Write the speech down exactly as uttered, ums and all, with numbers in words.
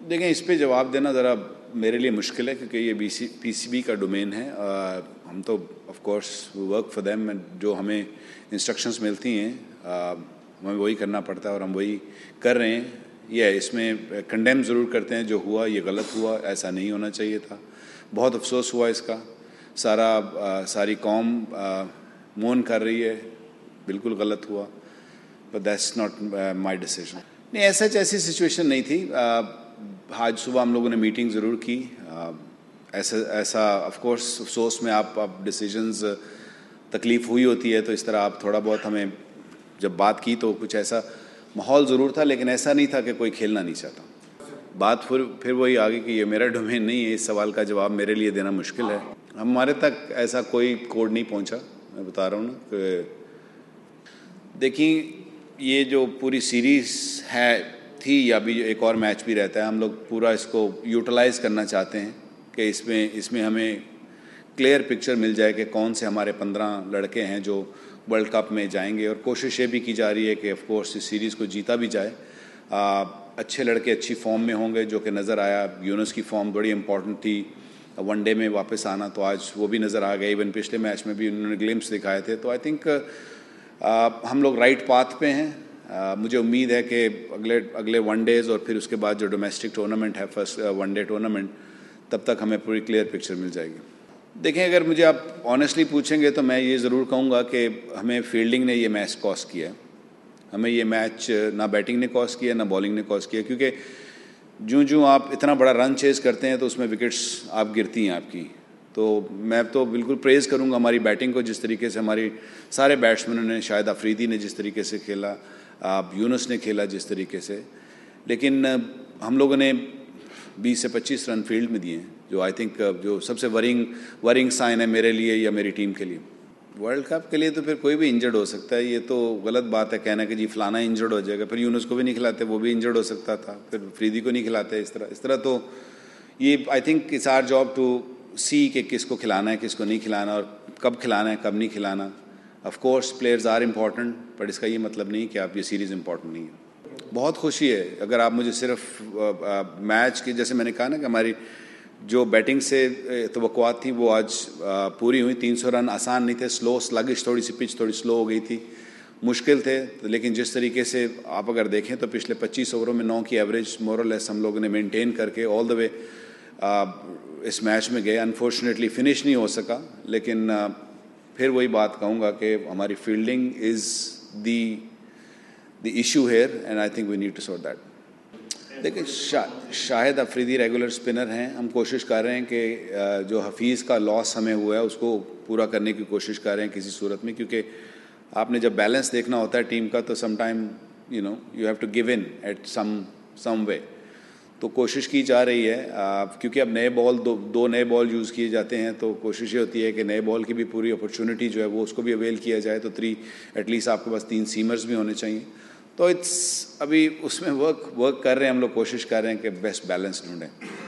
دیکھیں اس پہ جواب دینا ذرا میرے لیے مشکل ہے کیونکہ یہ B C P C B کا ڈومین ہے. ہم تو of course work for them, جو ہمیں انسٹرکشنز ملتی ہیں ہمیں وہی کرنا پڑتا ہے اور ہم وہی کر رہے ہیں. یہ اس میں کنڈیم ضرور کرتے ہیں جو ہوا یہ غلط ہوا, ایسا نہیں ہونا چاہیے تھا. بہت افسوس ہوا اس کا, سارا ساری قوم مون کر رہی ہے, بالکل غلط ہوا, but that's not my decision. نہیں ایسا ایسی سچویشن نہیں تھی. آج صبح ہم لوگوں نے میٹنگ ضرور کی. ایسا ایسا آف کورس افسوس میں آپ آپ ڈیسیژنز تکلیف ہوئی ہوتی ہے تو اس طرح آپ تھوڑا بہت ہمیں جب بات کی تو کچھ ایسا ماحول ضرور تھا, لیکن ایسا نہیں تھا کہ کوئی کھیلنا نہیں چاہتا. بات پھر پھر وہی آگے کہ یہ میرا ڈومین نہیں ہے, اس سوال کا جواب میرے لیے دینا مشکل ہے. ہمارے تک ایسا کوئی کوڈ نہیں پہنچا. میں بتا رہا ہوں نا کہ دیکھیں یہ جو پوری سیریز ہے تھی یا بھی ایک اور میچ بھی رہتا ہے, ہم لوگ پورا اس کو یوٹیلائز کرنا چاہتے ہیں کہ اس میں اس میں ہمیں کلیئر پکچر مل جائے کہ کون سے ہمارے پندرہ لڑکے ہیں جو ورلڈ کپ میں جائیں گے. اور کوشش یہ بھی کی جا رہی ہے کہ آف کورس اس سیریز کو جیتا بھی جائے. آ, اچھے لڑکے اچھی فارم میں ہوں گے, جو کہ نظر آیا. یونس کی فارم بڑی امپورٹنٹ تھی ون ڈے میں واپس آنا, تو آج وہ بھی نظر آ گیا. ایون پچھلے میچ میں بھی انہوں نے گلمپس دکھائے تھے. تو آئی تھنک ہم لوگ رائٹ پاتھ پہ ہیں. مجھے امید ہے کہ اگلے اگلے ون ڈیز اور پھر اس کے بعد جو ڈومیسٹک ٹورنامنٹ ہے فرسٹ ون ڈے ٹورنامنٹ, تب تک ہمیں پوری کلیئر پکچر مل جائے گی. دیکھیں اگر مجھے آپ آنیسٹلی پوچھیں گے تو میں یہ ضرور کہوں گا کہ ہمیں فیلڈنگ نے یہ میچ کاس کیا ہے. ہمیں یہ میچ نہ بیٹنگ نے کاس کیا نہ بالنگ نے کاس کیا, کیونکہ جوں جوں آپ اتنا بڑا رن چیز کرتے ہیں تو اس میں وکٹس آپ گرتی ہیں آپ کی. تو میں تو بالکل پریز کروں گا ہماری بیٹنگ کو, جس طریقے سے ہماری سارے بیٹسمینوں نے, شاہد افریدی نے جس طریقے سے کھیلا, آپ یونس نے کھیلا جس طریقے سے. لیکن ہم لوگوں نے بیس سے پچیس رن فیلڈ میں دیے ہیں, جو آئی تھنک جو سب سے ورنگ ورنگ سائن ہے میرے لیے یا میری ٹیم کے لیے. ورلڈ کپ کے لیے تو پھر کوئی بھی انجرڈ ہو سکتا ہے. یہ تو غلط بات ہے کہنا کہ جی فلانا انجرڈ ہو جائے گا. پھر یونس کو بھی نہیں کھلاتے, وہ بھی انجرڈ ہو سکتا تھا. پھر فریدی کو نہیں کھلاتے. اس طرح اس طرح تو یہ I think it's our job to see کہ کس کو کھلانا ہے کس کو نہیں کھلانا اور کب کھلانا ہے کب نہیں کھلانا. Of course players are important, but اس کا یہ مطلب نہیں کہ آپ یہ سیریز امپورٹنٹ نہیں ہے. بہت خوشی ہے اگر آپ مجھے صرف میچ کی, جیسے میں نے کہا نا کہ ہماری جو بیٹنگ سے توقعات تھیں وہ آج پوری ہوئی. تین سو رن آسان نہیں تھے, سلو سلگش تھوڑی سی پچ تھوڑی سلو ہو گئی تھی, مشکل تھے. لیکن جس طریقے سے آپ اگر دیکھیں تو پچھلے پچیس اووروں میں نو کی ایوریج مور اور لیس ہم لوگوں نے مینٹین کر کے آل دا وے اس میچ میں گئے. انفارچونیٹلی فنش نہیں ہو سکا, لیکن پھر وہی بات کہوں گا کہ ہماری fielding is the the issue here and I think we need to sort that. دیکھیں شاہد افریدی ریگولر اسپنر ہیں. ہم کوشش کر رہے ہیں کہ جو حفیظ کا لاس ہمیں ہوا ہے اس کو پورا کرنے کی کوشش کر رہے ہیں کسی صورت میں, کیونکہ آپ نے جب بیلنس دیکھنا ہوتا ہے ٹیم کا تو some time you know you have to give in at some some way. تو کوشش کی جا رہی ہے, کیونکہ اب نئے بال دو دو نئے بال یوز کیے جاتے ہیں, تو کوشش یہ ہوتی ہے کہ نئے بال کی بھی پوری اپرچونٹی جو ہے وہ اس کو بھی اویل کیا جائے. تو تھری ایٹ لیسٹ آپ کے پاس تین سیمرز بھی ہونے چاہیے. تو اٹس ابھی اس میں ورک ورک کر رہے ہیں ہم لوگ, کوشش کر رہے ہیں کہ بیسٹ بیلنس ڈھونڈیں.